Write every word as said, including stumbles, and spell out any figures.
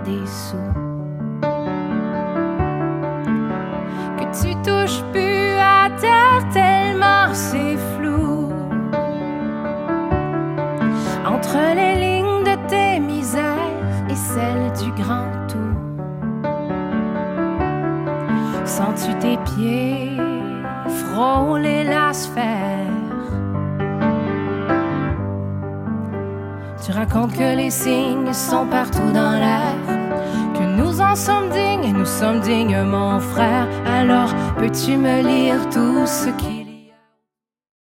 des sous. Que tu touches plus à terre tellement c'est flou. Entre les lignes de tes misères et celles du grand tout, sens-tu tes pieds frôler la sphère? Tu racontes que les signes sont partout dans l'air, que nous en sommes dignes et nous sommes dignes, mon frère. Alors peux-tu me lire tout ce qui